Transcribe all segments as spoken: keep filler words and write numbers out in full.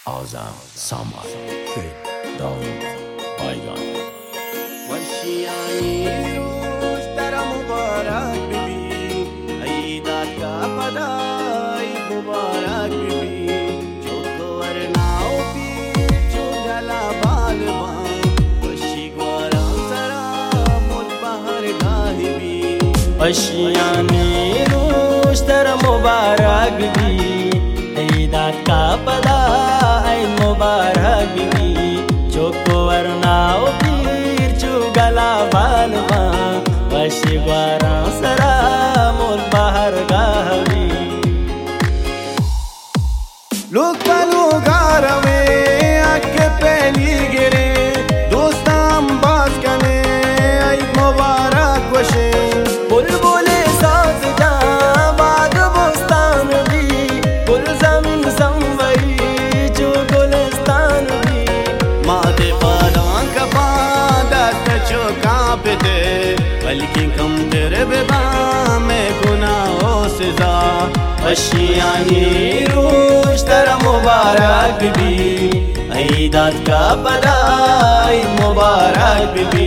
Azam Samar Daoud Baygan वशियानी रोज तेरा मुबारक बीबी ईदात का पदाई मुबारक बीबी जो तो वरनाओ पीर जो गला बालवा वशी ग्वारा सरा मुद बहर गाहिबी वशियानी रोज तेरा मुबारक बीबी ईदात का पदाई मुबारक बीबी जो तो वरनाओ गला बालवा वशी ग्वारा सरा मोल बाहर गावी लोग पलू गारवे आके पहली गिरे दोस्ताम बास कने आई मुबारक वशे बुलबुले साथ जा बाग बोस्तान भी गुल जमीन संवरी जो गुलिस्तान भी माते पादां कपा कांपते बल्कि कम तेरे बेबा में गुनाहों से जा वशियानी रोज तेरा मुबारक बीबी ईदात का पदाई मुबारक बीबी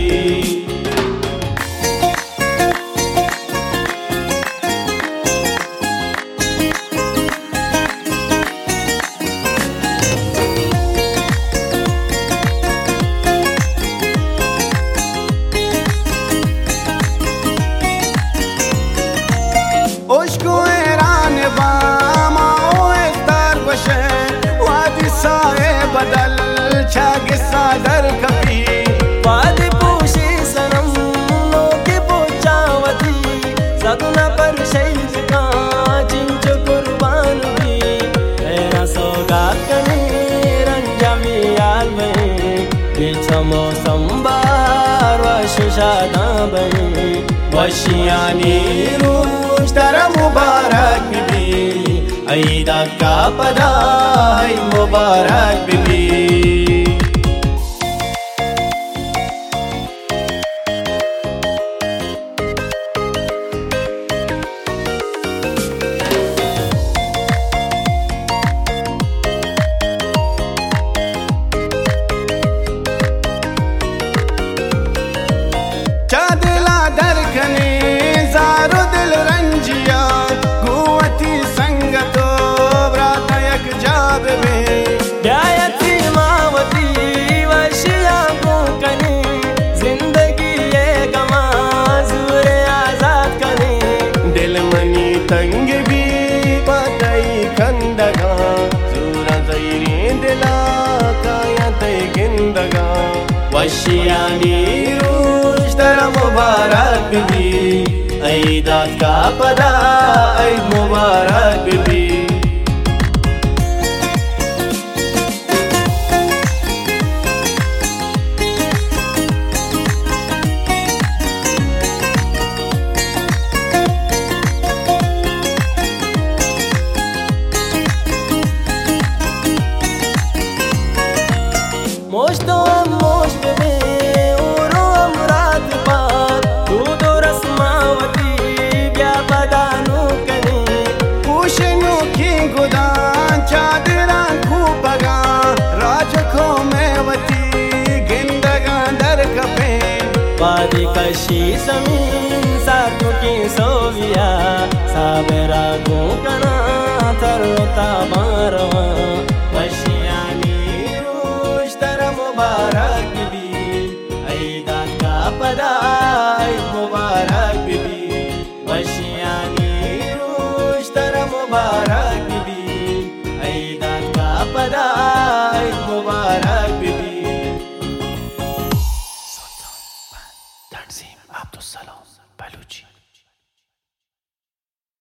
बदल छागिसा दर कपी वादी पूशी सनम लोके पोचावती सदना पर शहीद का जिंज कुर्बान भी तेरा सौगात कने रंजामी याल में बिछमो संबार वशादा बने वशियानी रोज तेरा मुबारक बीबी ईदात का पदाई मुबारक बीबी चादला दरखने जारो दिल रंजिया गुवती संगतो तंग भी पतई खंदगा सूरा जैरी दिला काया तई गिंदगा वशियानी रोज तेरा मुबारक बीबी ईदात का पदाई मुबारक बीबी मोश तो मोश बे ओरो अमरात पार तू तो रस्मावती ब्या बदानु कने पूशनु की गुदान चादरा खूपगा राजखो मेवती गिंदगा दर कपे वादी कशी समीन सातु की सोविया साबेरा गो कना तरता बारवा वशियानी मुबारक बीबी ईदात का पदाई मुबारक बीबी वशियानी रोज तेरा मुबारक